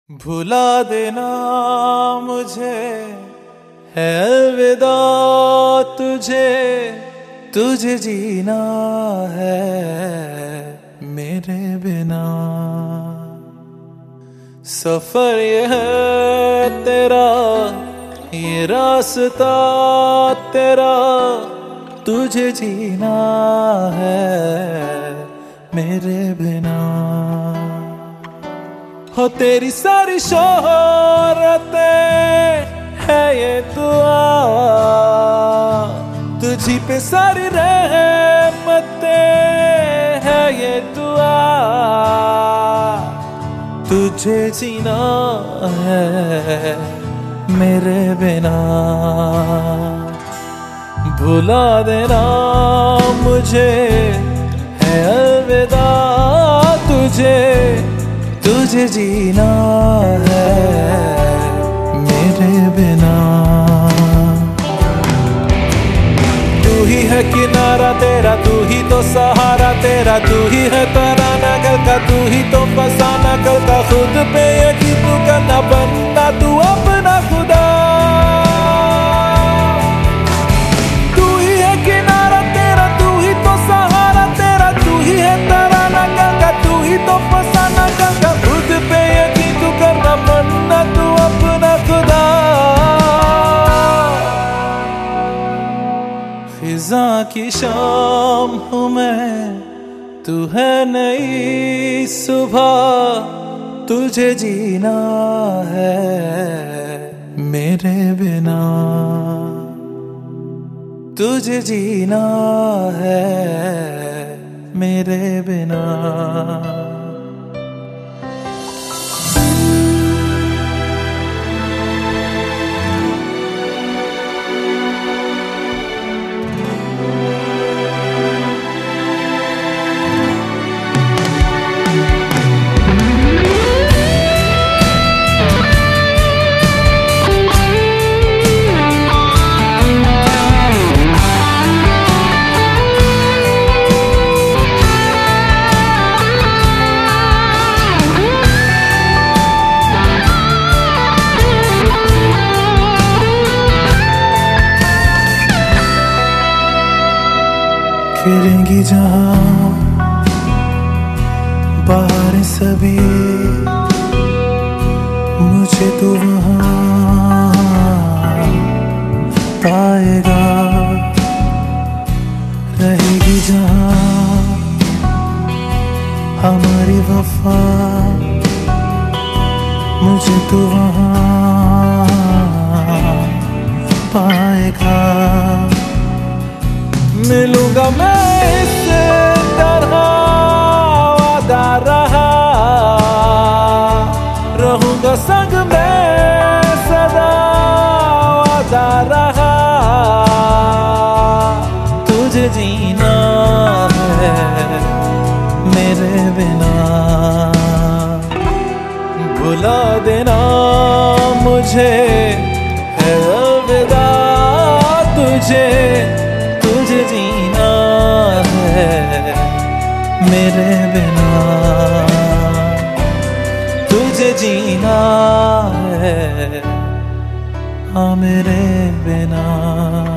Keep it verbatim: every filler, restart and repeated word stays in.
भुला देना मुझे है अलविदा तुझे, तुझे जीना है मेरे बिना। सफर ये है तेरा, ये रास्ता तेरा, तुझे जीना है मेरे बिना। हो तेरी सारी शोहरतें है ये दुआ, तुझी पे सारी रहमतें है ये दुआ, तुझे जीना है मेरे बिना। भुला देना मुझे है अलविदा तुझे, तुझे जीना है मेरे बिना। तू ही है किनारा तेरा, तू ही तो सहारा तेरा, तू ही है तराना कल का, तू ही तो फसाना कल का। खुद पे यकीन तू करना, बनना तू अपना खुदा। तू ही है किनारा तेरा, तू ही तो सहारा तेरा, तू ही है तराना कल का, तू ही तो फसाना कल का। खुद पे यकीन तू करना, बनना तू अपना खुदा। फिजा की शाम हूँ मैं, तू है नई सुबह, तुझे जीना है मेरे बिना, तुझे जीना है मेरे बिना। फिरेंगी जहां बाहर सभी, मुझे तो वहां पाएगा। रहेगी जहां हमारी वफा, मुझे तो वहां पाएगा। मिलूंगा मैं इस तरह वादा रहा, रहूंगा संग में सदा वादा रहा। तुझे जीना है मेरे बिना। भुला देना मुझे है अलविदा तुझे, तुझे जीना है मेरे बिना, तुझे जीना है हाँ मेरे बिना।